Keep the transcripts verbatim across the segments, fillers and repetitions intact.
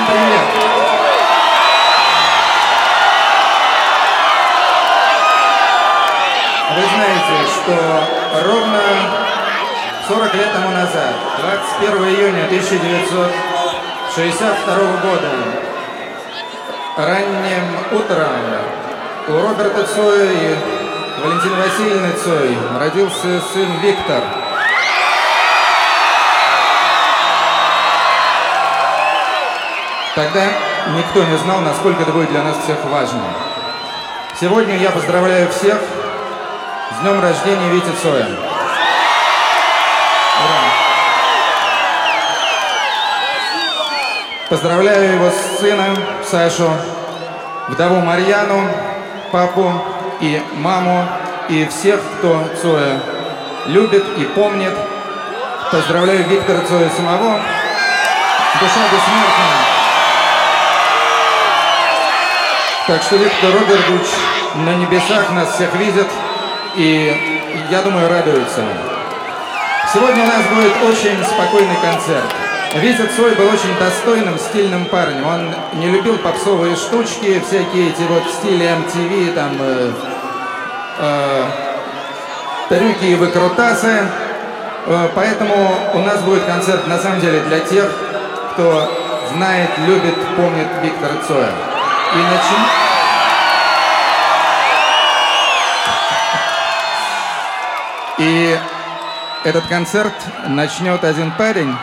привет! Вы знаете, что ровно сорок лет тому назад, двадцать первого июня тысяча девятьсот шестьдесят второго года, ранним утром у Роберта Цоя и Валентины Васильевны Цой родился сын Виктор. Тогда никто не знал, насколько это будет для нас всех важно. Сегодня я поздравляю всех с днем рождения Вити Цоя. Ура! Поздравляю его с сыном Сашу, вдову Марьяну, папу и маму, и всех, кто Цоя любит и помнит. Поздравляю Виктора Цоя самого. Душа бессмертная. Так что Виктор Робертович на небесах нас всех видит и, я думаю, радуется. Сегодня у нас будет очень спокойный концерт. Витя Цой был очень достойным, стильным парнем. Он не любил попсовые штучки, всякие эти вот в стиле эм ти ви, там, э, э, трюки и выкрутасы. Э, поэтому у нас будет концерт, на самом деле, для тех, кто знает, любит, помнит Виктора Цоя. И начнем... И этот концерт начнет один парень,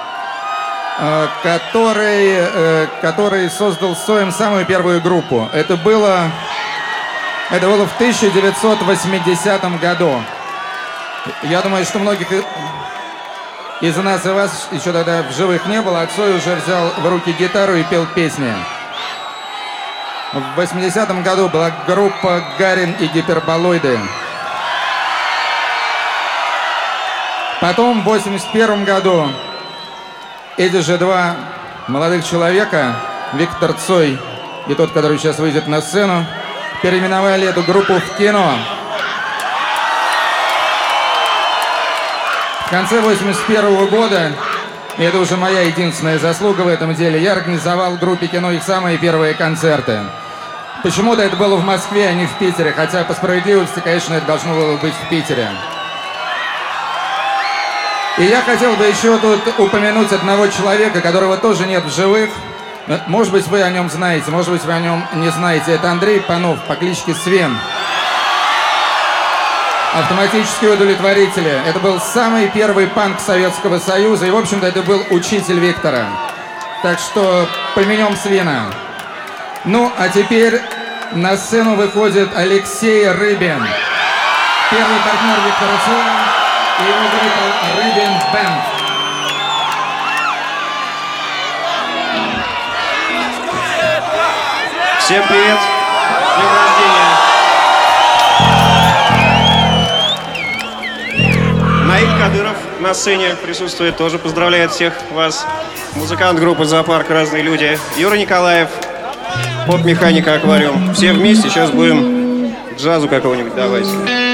который, который создал с Цоем самую первую группу. Это было, это было в тысяча девятьсот восьмидесятом году. Я думаю, что многих из нас и вас еще тогда в живых не было, а Цой уже взял в руки гитару и пел песни. В восьмидесятом году была группа «Гарин и гиперболоиды». Потом в восемьдесят первом году эти же два молодых человека, Виктор Цой и тот, который сейчас выйдет на сцену, переименовали эту группу в «Кино». В конце восемьдесят первого года, и это уже моя единственная заслуга в этом деле, я организовал в группе «Кино» их самые первые концерты. Почему-то это было в Москве, а не в Питере, хотя по справедливости, конечно, это должно было быть в Питере. И я хотел бы еще тут упомянуть одного человека, которого тоже нет в живых. Может быть, вы о нем знаете, может быть, вы о нем не знаете. Это Андрей Панов по кличке Свен. Автоматические удовлетворители. Это был самый первый панк Советского Союза. И, в общем-то, это был учитель Виктора. Так что поменем Свена. Ну, а теперь на сцену выходит Алексей Рыбин. Первый партнер Виктора Цоя. И его группа «Рыбин Бэнд». Всем привет! С днем рождения! Наиль Кадыров на сцене присутствует, тоже поздравляет всех вас. Музыкант группы «Зоопарк», разные люди. Юра Николаев, поп-механика «Аквариум». Все вместе сейчас будем джазу какого-нибудь давать.